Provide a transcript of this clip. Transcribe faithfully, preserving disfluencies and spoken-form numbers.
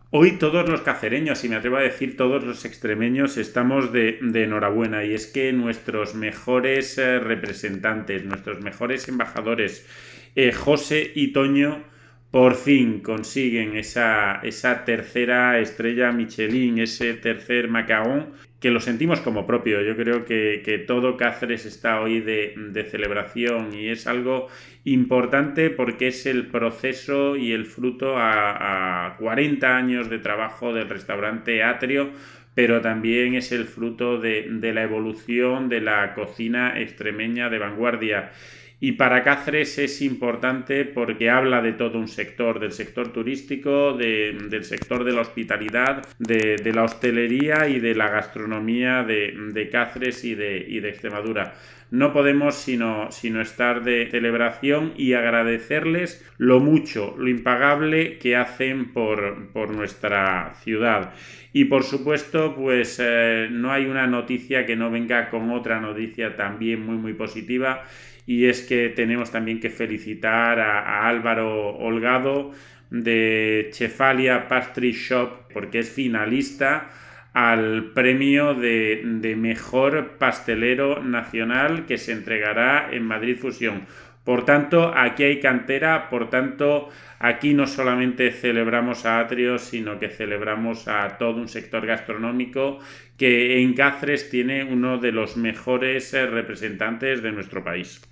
Hoy todos los cacereños, y me atrevo a decir todos los extremeños, estamos de, de enhorabuena, y es que nuestros mejores eh, representantes, nuestros mejores embajadores, eh, José y Toño, por fin consiguen esa, esa tercera estrella Michelin, ese tercer macaón, que lo sentimos como propio. Yo creo que, que todo Cáceres está hoy de, de celebración, y es algo importante porque es el proceso y el fruto a, a cuarenta años de trabajo del restaurante Atrio, pero también es el fruto de, de la evolución de la cocina extremeña de vanguardia. Y para Cáceres es importante porque habla de todo un sector, del sector turístico, de, del sector de la hospitalidad, de, de, la hostelería y de la gastronomía de, de Cáceres y de, y de Extremadura. No podemos sino, sino estar de celebración y agradecerles lo mucho, lo impagable que hacen por, por nuestra ciudad. Y por supuesto, pues eh, no hay una noticia que no venga con otra noticia también muy muy positiva, y es que tenemos también que felicitar a, a Álvaro Holgado de Chefalia Pastry Shop, porque es finalista al premio de, de mejor pastelero nacional que se entregará en Madrid Fusión. Por tanto, aquí hay cantera, por tanto, aquí no solamente celebramos a Atrio, sino que celebramos a todo un sector gastronómico que en Cáceres tiene uno de los mejores representantes de nuestro país.